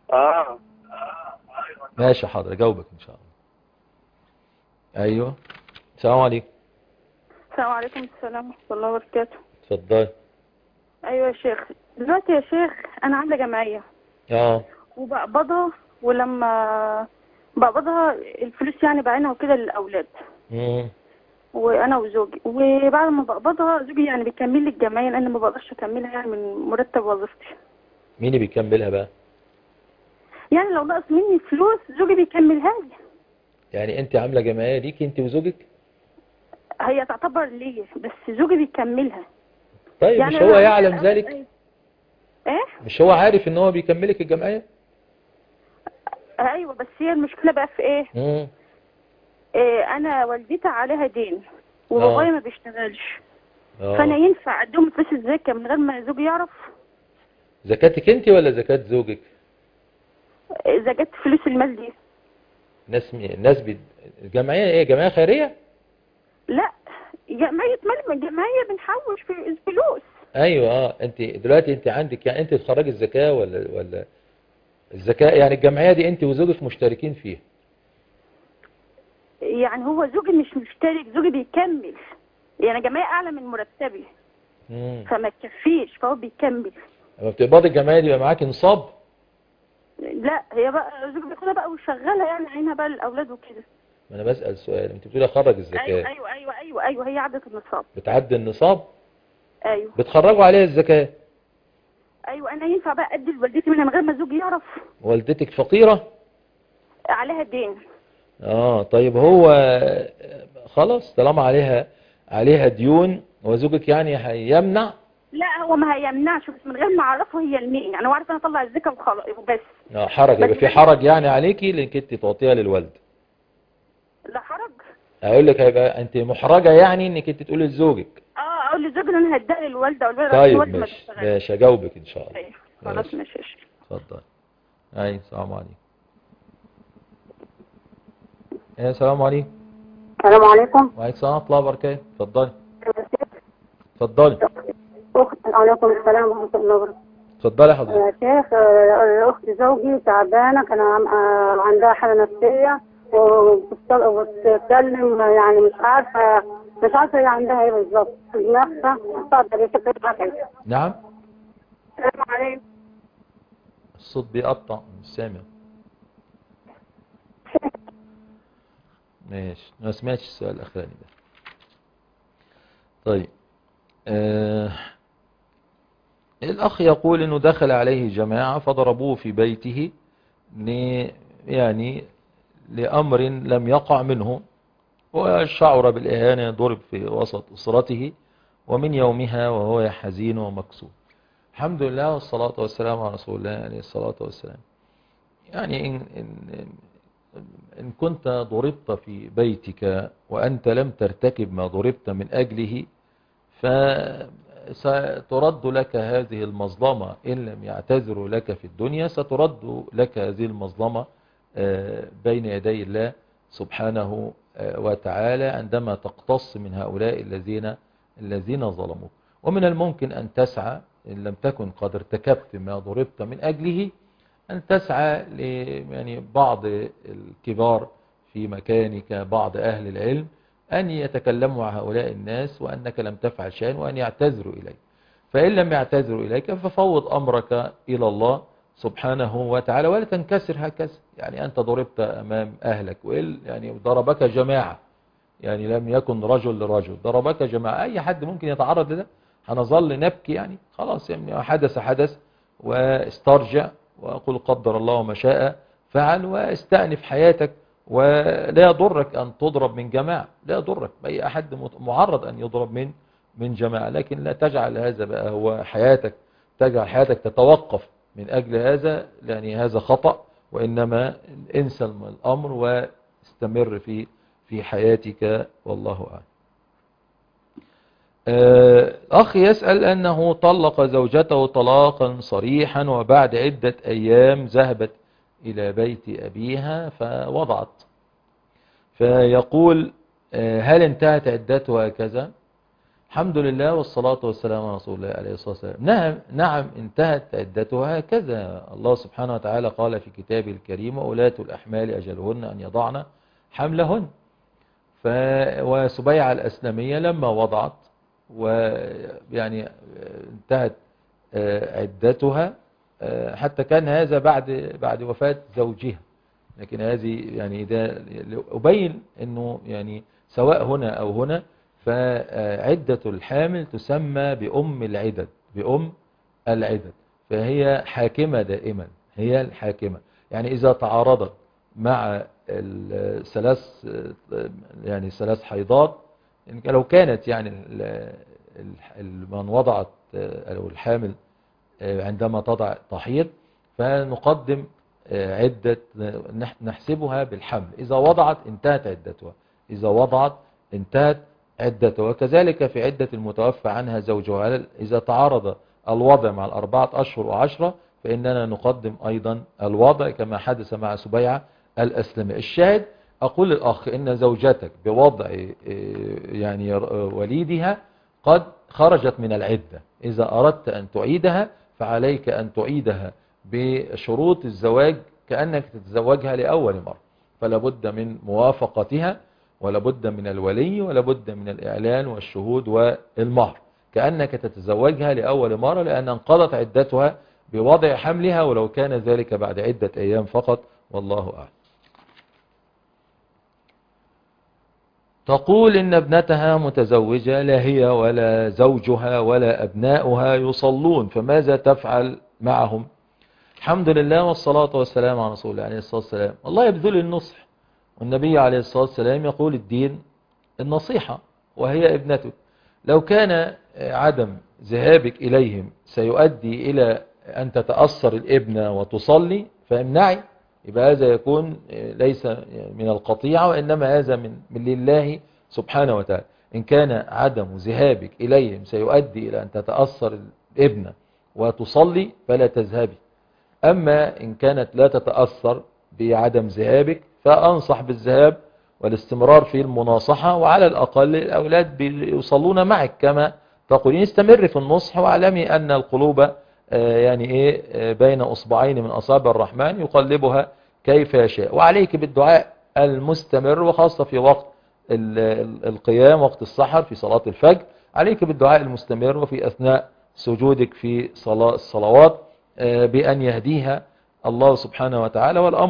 ماشي حاضر اجاوبك ان شاء الله. ايوه. السلام عليكم. السلام عليكم. السلام ورحمة الله وبركاته. اتفضل. ايوه يا شيخ. دلوقتي يا شيخ انا عامله جمعيه وبقبضها، ولما بقبضها الفلوس يعني بعينها وكده للاولاد وانا وزوجي، وبعد ما بقبضها زوجي يعني بيكمل لي الجمعيه لان ما بقدرش اكملها يعني من مرتب وظيفتي. مين اللي بيكملها بقى؟ يعني لو نقص مني فلوس زوجي بيكملها لي. يعني انت عامله جمعيه ليكي انت وزوجك؟ هي تعتبر ليا بس زوجي بيكملها. طيب يعني مش هو يعلم ذلك؟ ايه؟ مش هو عارف ان هو بيكملك الجمعيه؟ ايوه بس هي المشكله بقى في ايه؟ انا والدتي عليها دين وبابايا ما بيشتغلش. فانا ينفع اديهم فلوس الزكاه من غير ما زوجي يعرف؟ زكاتك انت ولا زكاه زوجك؟ زكاه فلوس المال دي. الناس الجمعيه ايه؟ جمعيه خيريه؟ لا جمعيه مال، جمعيه بنحوش في الفلوس. ايوه انت دلوقتي انت عندك يعني انت تخرجي الزكاه ولا الزكاه يعني الجمعيه دي انت وزوجك مشتركين فيها؟ يعني هو زوجي مش مشترك، زوجي بيكمل يعني جمعيه اعلى من مرتبي فما تكفيش فهو بيكمل. لما بتقبضي الجمعيه دي يبقى معاكي نصاب؟ لا هي بقى زوجي بياخدها بقى وشغاله يعني عينها بقى للاولاد وكده. ما انا بسال سؤال، انت بتقولي اخرج الزكاه. ايوه هي عدت النصاب. بتعدي النصاب؟ ايوه. بتخرجوا عليها الزكاه؟ ايوه. انا ينفع بقى ادي لوالدتي منها من غير ما زوجي يعرف؟ والدتك فقيره؟ عليها دين. طيب هو خلاص طالما عليها ديون وزوجك يعني هيمنع؟ لا هو ما هيمنعش بس من غير ما اعرفه هي لمين، يعني هو عارف انا اطلع الزكاه وخلاص وبس. حرج، يبقى في حرج يعني عليكي لانك انت تعطيها للوالد. لا حرج. هقول لك هيبقى انت محرجه يعني انك انت تقولي لزوجك. اقول لزوجي ان انا هديها للوالده والوالده. طيب ماشي هجاوبك ان شاء الله. ايوه خلاص ماشي. اتفضل. السلام عليكم. السلام عليكم. السلام عليكم. وعليكم السلام ورحمه الله وبركاته. اتفضلي. اتفضلي. وعليكم السلام ورحمه الله وبركاته. اتفضلي حضرتك. يا شيخ اخت زوجي تعبانه، كان عندها حاله نفسيه وبتتكلم يعني مش عارفه هي عندها ايه بالظبط في دماغها. اتفضل يا شيخ. نعم. السلام عليكم. الصوت بيقطع مش سامع. ماشي، ما سمعتش السؤال الأخراني ده. طيب الأخ يقول إنه دخل عليه جماعة فضربوه في بيته يعني لأمر لم يقع منه، وشعر بالإهانة، ضرب في وسط أسرته، ومن يومها وهو حزين ومكسور. الحمد لله والصلاة والسلام على رسول الله عليه الصلاة والسلام. يعني إن كنت ضربت في بيتك وأنت لم ترتكب ما ضربت من أجله، فسترد لك هذه المظلمة. إن لم يعتذروا لك في الدنيا سترد لك هذه المظلمة بين يدي الله سبحانه وتعالى عندما تقتص من هؤلاء الذين ظلموك. ومن الممكن أن تسعى إن لم تكن قد ارتكبت ما ضربت من أجله، أن تسعى يعني بعض الكبار في مكانك، بعض أهل العلم، أن يتكلموا مع هؤلاء الناس وأنك لم تفعل شيئا وأن يعتذروا إليك. فإن لم يعتذروا إليك ففوض أمرك إلى الله سبحانه وتعالى، ولا تنكسر هكذا. يعني أنت ضربت أمام أهلك، يعني ضربك جماعة، يعني لم يكن رجل لرجل، ضربك جماعة. أي حد ممكن يتعرض لده، هنظل نبكي يعني؟ خلاص، يعني حدث واسترجع وقل قدر الله وما شاء فعل، واستأنف حياتك. ولا يضرك أن تضرب من جماعة، لا يضرك، أي أحد معرض أن يضرب من جماعة، لكن لا تجعل هذا بقى هو حياتك، تجعل حياتك تتوقف من أجل هذا، يعني هذا خطأ. وإنما انسى الأمر واستمر في حياتك، والله أعلم. أخ يسأل أنه طلق زوجته طلاقا صريحا، وبعد عدة أيام ذهبت إلى بيت أبيها فوضعت، فيقول هل انتهت عدتها كذا؟ الحمد لله والصلاة والسلام على رسول الله عليه الصلاة والسلام. نعم انتهت عدتها كذا. الله سبحانه وتعالى قال في كتابه الكريم: وأولاة الأحمال أجلهن أن يضعن حملهن. وسبيعة الأسلمية لما وضعت ويعني انتهت عدتها، حتى كان هذا بعد وفاة زوجها، لكن هذه يعني ده أبين أنه يعني سواء هنا أو هنا، فعدة الحامل تسمى بأم العدد، فهي حاكمة دائما، هي الحاكمة. يعني إذا تعارضت مع ثلاث حيضات، لو كانت يعني من وضعت أو الحامل عندما تضع تحيض، فنقدم عدة، نحسبها بالحمل. إذا وضعت انتهت عدتها. وكذلك في عدة المتوفى عنها زوجها، إذا تعارض الوضع مع 4 أشهر و10، فإننا نقدم أيضا الوضع كما حدث مع سبيعة الأسلمية. الشاهد، أقول للأخ إن زوجتك بوضع يعني وليدها قد خرجت من العدة. إذا أردت أن تعيدها فعليك أن تعيدها بشروط الزواج كأنك تتزوجها لأول مرة، فلا بد من موافقتها، ولا بد من الولي، ولا بد من الإعلان والشهود والمهر، كأنك تتزوجها لأول مرة، لأن انقضت عدتها بوضع حملها، ولو كان ذلك بعد عدة أيام فقط، والله أعلم. تقول إن ابنتها متزوجة، لا هي ولا زوجها ولا أبناؤها يصلون، فماذا تفعل معهم؟ الحمد لله والصلاة والسلام على رسول الله عليه الصلاة والسلام. الله يبذل النصح، والنبي عليه الصلاة والسلام يقول الدين النصيحة، وهي ابنتك. لو كان عدم ذهابك إليهم سيؤدي إلى أن تتأثر الابنة وتصلي فامنعي، يبقى هذا يكون ليس من القطيعة، وإنما هذا من لله سبحانه وتعالى. إن كان عدم ذهابك إليهم سيؤدي إلى أن تتأثر الابنة وتصلي فلا تذهبي. أما إن كانت لا تتأثر بعدم ذهابك فأنصح بالذهاب والاستمرار في المناصحة، وعلى الأقل الأولاد يصلون معك كما تقولين. استمر في النصح، واعلمي أن القلوب يعني بين أصبعين من أصابع الرحمن يقلبها كيف يشاء. وعليك بالدعاء المستمر، وخاصة في وقت القيام، وقت السحر، في صلاة الفجر، عليك بالدعاء المستمر، وفي أثناء سجودك في الصلوات، بأن يهديها الله سبحانه وتعالى. والأمر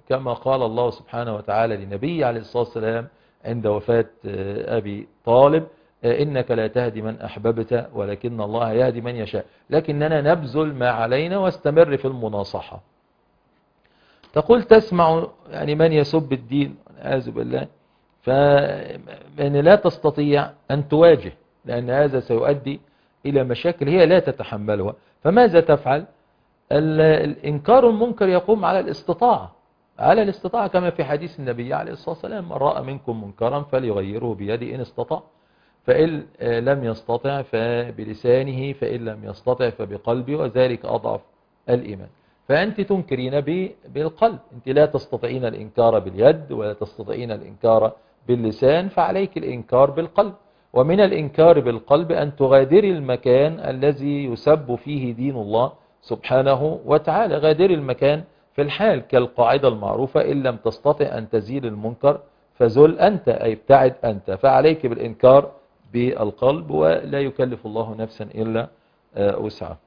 كما قال الله سبحانه وتعالى لنبيه عليه الصلاة والسلام عند وفاة أبي طالب: إنك لا تهدي من أحببت ولكن الله يهدي من يشاء، لكننا نبذل ما علينا واستمر في المناصحة. تقول تسمع يعني من يسب الدين والعياذ بالله، فإن لا تستطيع أن تواجه، لأن هذا سيؤدي إلى مشاكل هي لا تتحملها. فماذا تفعل؟ الإنكار المنكر يقوم على الاستطاعة، على الاستطاعة، كما في حديث النبي عليه الصلاة والسلام: من رأى منكم منكرا فليغيره بيده إن استطاع، فإن لم يستطع فبلسانه، فإن لم يستطع فبقلبه، وذلك أضعف الإيمان. فأنت تنكرين بالقلب، أنت لا تستطيعين الإنكار باليد ولا تستطيعين الإنكار باللسان، فعليك الإنكار بالقلب. ومن الإنكار بالقلب أن تغادري المكان الذي يسب فيه دين الله سبحانه وتعالى، غادري المكان في الحال، كالقاعدة المعروفة: إن لم تستطع أن تزيل المنكر فزل أنت، أي ابتعد أنت. فعليك بالإنكار بالقلب، ولا يكلف الله نفسا إلا وسعها.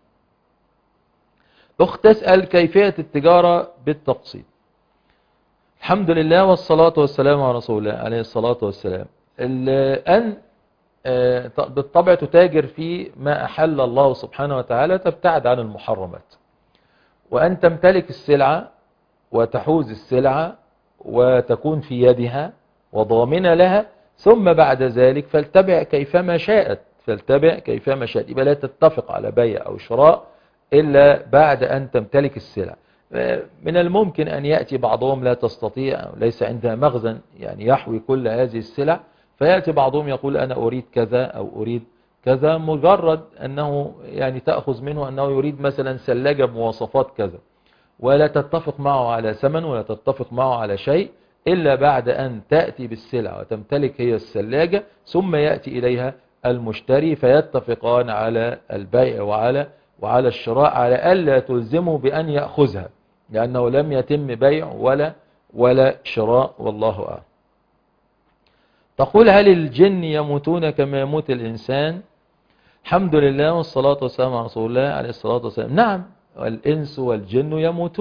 أخت تسأل: كيفية التجارة بالتقسيط؟ الحمد لله والصلاة والسلام على رسول الله عليه الصلاة والسلام. أن بالطبع تتاجر في ما أحل الله سبحانه وتعالى، تبتعد عن المحرمات، وأن تمتلك السلعة وتحوز السلعة وتكون في يدها وضامنة لها، ثم بعد ذلك فلتبع كيفما شاءت، يبقى لا تتفق على بيع أو شراء إلا بعد أن تمتلك السلع. من الممكن أن يأتي بعضهم لا تستطيع أو ليس عندها مخزن يعني يحوي كل هذه السلع، فيأتي بعضهم يقول أنا أريد كذا أو أريد كذا، مجرد أنه يعني تأخذ منه أنه يريد مثلا ثلاجة بمواصفات كذا، ولا تتفق معه على ثمن ولا تتفق معه على شيء إلا بعد أن تأتي بالسلع وتمتلك هي الثلاجة، ثم يأتي إليها المشتري فيتفقان على البيع وعلى الشراء، على ألا تلزمه بأن يأخذها، لأنه لم يتم بيع ولا شراء، والله أعلم. تقول: هل الجن يموتون كما يموت الإنسان؟ الحمد لله والصلاة والسلام على رسول الله عليه الصلاة والسلام. نعم، والإنس والجن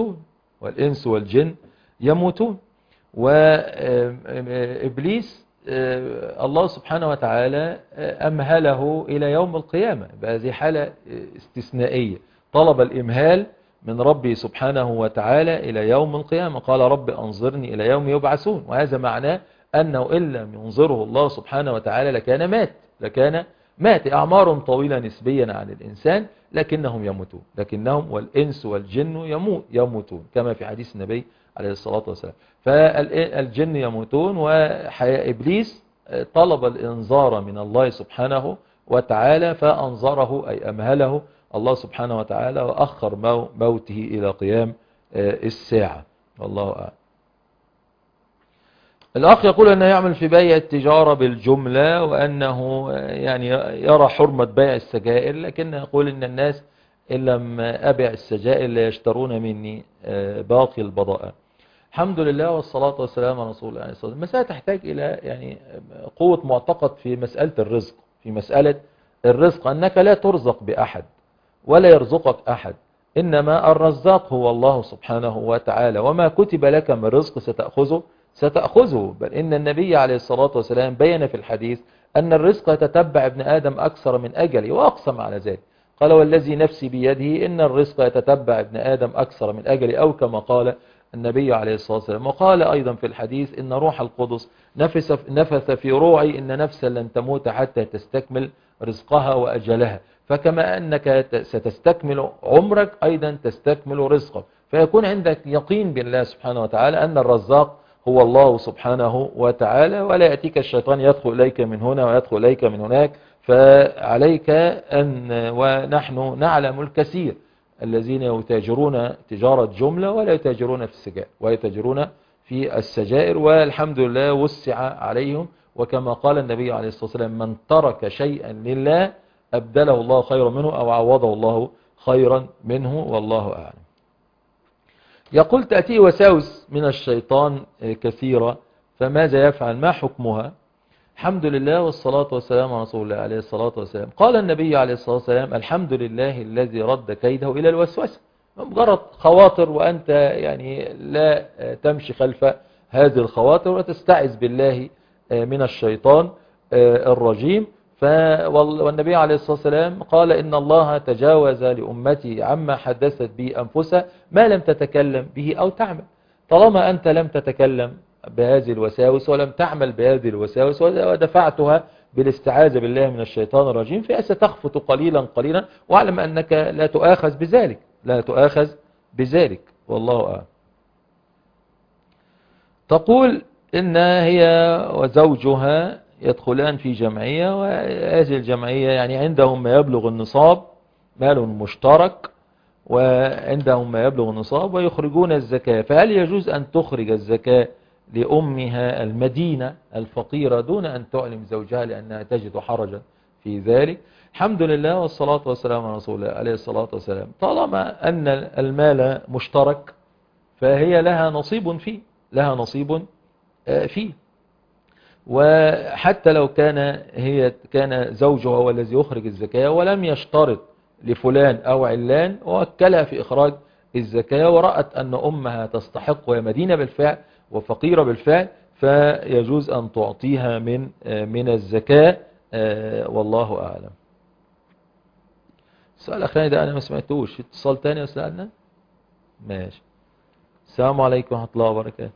يموتون، وإبليس الله سبحانه وتعالى أمهله إلى يوم القيامة، بهذه حالة استثنائية، طلب الإمهال من ربي سبحانه وتعالى إلى يوم القيامة، قال: رب أنظرني إلى يوم يبعثون. وهذا معناه أنه إن لم ينظره الله سبحانه وتعالى لكان مات أعمار طويلة نسبيا عن الإنسان، لكنهم والإنس والجن يموتون كما في حديث النبي عليه الصلاة والسلام. فالجن يموتون، وإبليس طلب الإنذار من الله سبحانه وتعالى فأنظره، أي أمهله الله سبحانه وتعالى، وأخر موته إلى قيام الساعة، والله أعلم. الأخ يقول أنه يعمل في بيع التجارة بالجملة، وأنه يعني يرى حرمة بيع السجائر، لكن يقول أن الناس إن لم أبيع السجائر لا يشترون مني باقي البضائع. الحمد لله والصلاة والسلام على رسول الله عليه الصلاة والسلام. المسألة تحتاج إلى يعني قوة معتقد في مسألة الرزق، أنك لا ترزق بأحد ولا يرزقك أحد، إنما الرزاق هو الله سبحانه وتعالى، وما كتب لك من رزق ستأخذه. بل إن النبي عليه الصلاة والسلام بين في الحديث أن الرزق يتتبع ابن آدم أكثر من أجله، وأقسم على ذلك، قال: والذي نفسي بيده إن الرزق يتتبع ابن آدم أكثر من أجله، أو كما قال النبي عليه الصلاة والسلام. وقال أيضا في الحديث: إن روح القدس نفث في روعي إن نفسا لن تموت حتى تستكمل رزقها وأجلها، فكما أنك ستستكمل عمرك أيضا تستكمل رزقك، فيكون عندك يقين بالله سبحانه وتعالى أن الرزاق هو الله سبحانه وتعالى، ولا يأتيك الشيطان يدخل إليك من هنا ويدخل إليك من هناك. فعليك ونحن نعلم الكثير الذين يتاجرون تجارة جملة ولا يتاجرون في السجائر، ويتاجرون في السجائر، والحمد لله وسع عليهم. وكما قال النبي عليه الصلاة والسلام: من ترك شيئا لله أبدله الله خيرا منه أو عوضه الله خيرا منه، والله أعلم. يقول: تأتي وساوس من الشيطان كثيرة، فماذا يفعل؟ ما حكمها؟ الحمد لله والصلاة والسلام على رسول الله عليه الصلاة والسلام. قال النبي عليه الصلاة والسلام: الحمد لله الذي رد كيده إلى الوسوسة، مجرد خواطر، وأنت يعني لا تمشي خلف هذه الخواطر، وتستعذ بالله من الشيطان الرجيم. والنبي عليه الصلاة والسلام قال إن الله تجاوز لأمتي عما حدثت به أنفسها ما لم تتكلم به أو تعمل. طالما أنت لم تتكلم بهذه الوساوس ولم تعمل بهذه الوساوس ودفعتها بالاستعاذة بالله من الشيطان الرجيم، فهي ستخفت قليلا قليلا، واعلم أنك لا تؤاخذ بذلك، لا تؤاخذ بذلك، والله أعلم. تقول إن هي وزوجها يدخلان في جمعية، وهذه الجمعية يعني عندهم ما يبلغ النصاب، مال مشترك، وعندهم ما يبلغ النصاب ويخرجون الزكاة، فهل يجوز أن تخرج الزكاة لأمها المدينة الفقيرة دون أن تعلم زوجها لأنها تجد حرجا في ذلك؟ الحمد لله والصلاة والسلام على رسول الله عليه الصلاة والسلام. طالما أن المال مشترك فهي لها نصيب فيه، لها نصيب فيه. وحتى لو كان زوجها هو الذي يخرج الزكاة ولم يشترط لفلان أو علان، ووكلها في إخراج الزكاة، ورأت أن أمها تستحق وهي مدينة بالفعل وفقيرة بالفعل، فيجوز أن تعطيها من الزكاة، والله أعلم. السؤال الأخراني ده أنا ما سمعتوش، في اتصال تاني أستاذنا؟ ماشي. السلام عليكم ورحمة الله وبركاته.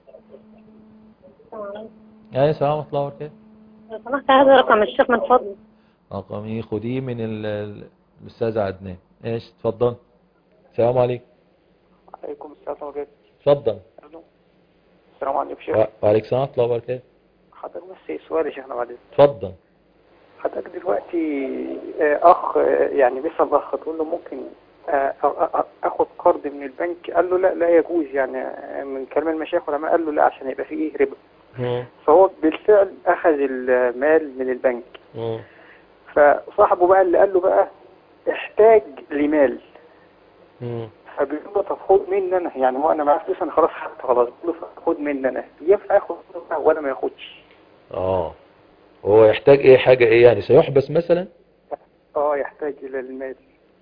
يا السلام ورحمة الله وبركاته. لو سمحت هذا رقم الشيخ من فضل. رقمي خديه من الأستاذ عدنان. ايش اتفضل. السلام عليكم. وعليكم السلام ورحمة الله. اتفضل. السلام عليكم شيخ. وعليكم السلام ورحمة الله وبركاته. حضرتك بس سؤال يا شيخنا بعدين. اتفضل. حضرتك دلوقتي أخ يعني بيسأل أخ تقول له ممكن أخد قرض من البنك، قال له لا يجوز، يعني من كلام المشايخ والعلماء قال له لا عشان يبقى فيه ربا. فهو بالفعل أخذ المال من البنك. فصاحبه بقى اللي قال له بقى احتاج لمال. فبيقول له طب خد مني انا، يعني هو انا معايا فلوس انا خلاص خلاص، بيقول له خد مني انا، ينفع ياخد ولا ما ياخدش؟ هو يحتاج ايه؟ حاجة ايه يعني؟ سيحبس مثلا؟ يحتاج الى المال.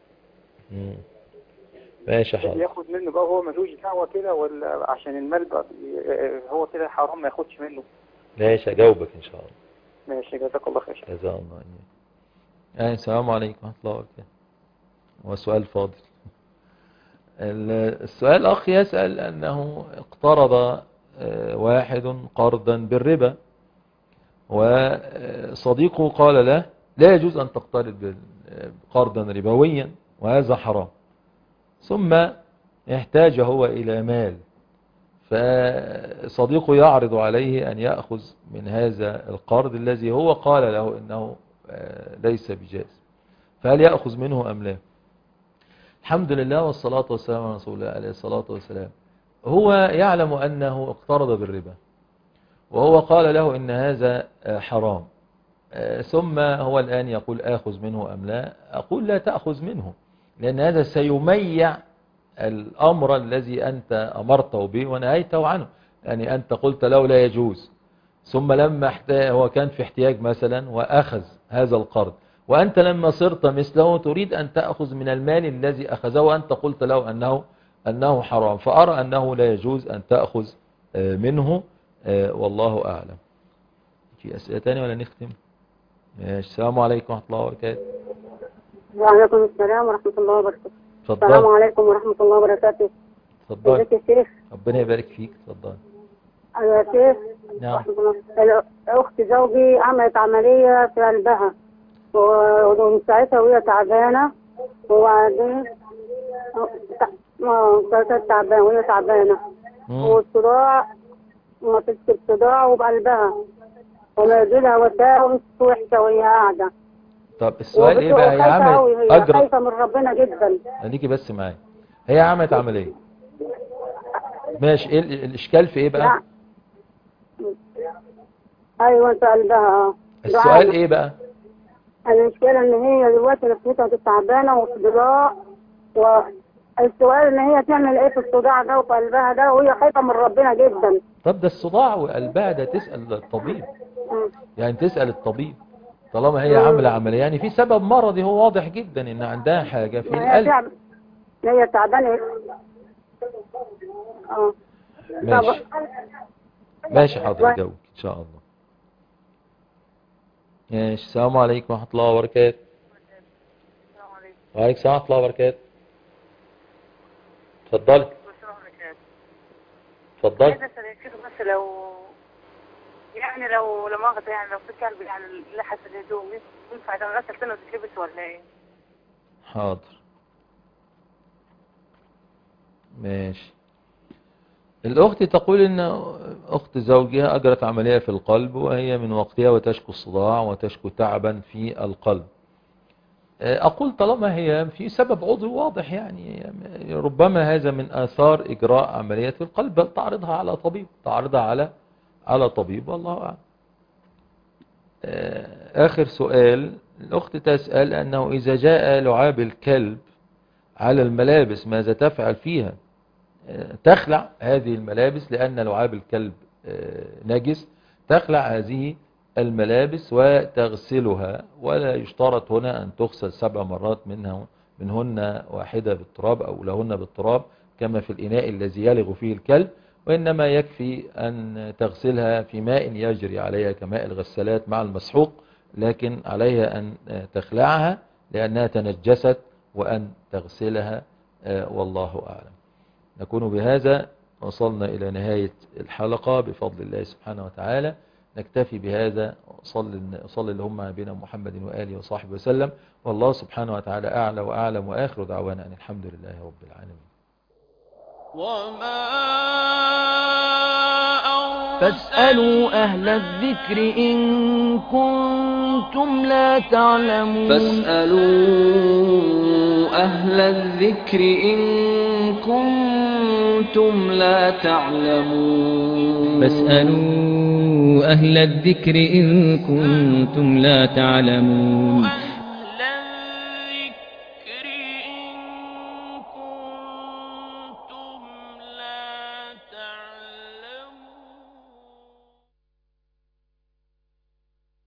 ماشي يا حاضر. ياخد منه بقى هو ملوش دعوه كده، ولا عشان المال بقى هو كده حرام ما ياخدش منه؟ ماشي اجاوبك ان شاء الله. ماشي جزاك الله خير. جزاك الله خير. السلام عليكم ورحمة الله وبركاته. هو سؤال فاضل. السؤال أخ يسأل أنه اقترض واحد قرضا بالربا، وصديقه قال له لا يجوز أن تقترض قرضا ربويا وهذا حرام، ثم يحتاج هو إلى مال، فصديقه يعرض عليه أن يأخذ من هذا القرض الذي هو قال له إنه ليس بجائز، فهل يأخذ منه أم لا؟ الحمد لله والصلاة والسلام على رسول الله عليه الصلاة والسلام. هو يعلم أنه اقترض بالربا، وهو قال له إن هذا حرام، ثم هو الآن يقول آخذ منه أم لا؟ أقول لا تأخذ منه، لأن هذا سيميع الأمر الذي أنت أمرته به ونهيته عنه. يعني أنت قلت له لا يجوز، ثم لما هو كان في احتياج مثلا وأخذ هذا القرض، وأنت لما صرت مثله تريد أن تأخذ من المال الذي أخذه وأنت قلت له أنه حرام، فأرى أنه لا يجوز أن تأخذ منه، والله أعلم. في أسئلة تانية ولا نختم؟ السلام عليكم ورحمة الله وبركاته. وعليكم السلام ورحمة الله وبركاته. تفضل. السلام عليكم ورحمة الله وبركاته. تفضل. ازيك يا شيخ؟ ربنا يبارك فيك. تفضل. أيوة يا شيخ. نعم. أخت زوجي عملت عملية في قلبها، ومن ساعتها وهي تعبانة، وبعدين كانت تعبانة وهي تعبانة، والصداع ومسكت الصداع وبقلبها، وما يجيلها وساوس وحشة وهي قاعدة. طب السؤال ايه بقى؟ هي عملت أجرى؟ خايفة من ربنا جدا. خليكي بس معايا. هي عملت عملية، ماشي، ايه الاشكال في ايه بقى؟ لا. ايوه في قلبها. السؤال ايه بقى؟ المشكلة ان هي دلوقتي نفسيتها تعبانة وصداع، والسؤال ان هي تعمل ايه في الصداع ده وفي قلبها ده، وهي خايفة من ربنا جدا. طب ده الصداع وقلبها ده تسأل الطبيب، يعني تسأل الطبيب طالما هي عاملة عملية، يعني في سبب مرضي هو واضح جدا ان عندها حاجة في القلب. هي تعبانة. ماشي ماشي، حاضر جاوبك ان شاء الله. ماشي. السلام عليكم ورحمة الله وبركاته. وعليكم السلام ورحمة الله وبركاته. اتفضلي. اتفضلي. عايزة اسال يا شيخ بس لو لا مؤاخذة يعني لو في كلب يعني لحس الهدوم ينفع تنغسل تاني وتتلبس ولا ايه؟ حاضر. ماشي. الأخت تقول إن أخت زوجها أجرت عملية في القلب وهي من وقتها وتشكو الصداع وتشكو تعبا في القلب. أقول طالما هي في سبب عضوي واضح يعني ربما هذا من آثار إجراء عملية في القلب، بل تعرضها على طبيب، تعرضها على طبيب والله أعلم. آخر سؤال، الأخت تسأل أنه إذا جاء لعاب الكلب على الملابس ماذا تفعل فيها؟ تخلع هذه الملابس لأن لعاب الكلب نجس، تخلع هذه الملابس وتغسلها، ولا يشترط هنا أن تغسل 7 مرات منهن واحدة بالتراب أو لهن بالتراب كما في الإناء الذي يلغ فيه الكلب، وإنما يكفي أن تغسلها في ماء يجري عليها كماء الغسالات مع المسحوق، لكن عليها أن تخلعها لأنها تنجست وأن تغسلها والله أعلم. نكون بهذا وصلنا إلى نهاية الحلقة بفضل الله سبحانه وتعالى. نكتفي بهذا. صلى اللهم على نبينا محمد وآله وصحبه وسلم، والله سبحانه وتعالى أعلى وأعلم، وآخر دعوانا أن الحمد لله رب العالمين. فاسألوا أهل الذكر إن كنتم لا تعلمون. فاسألوا أهل الذكر إن كنتم لا تعلمون. فاسألوا أهل الذكر إن كنتم لا تعلمون.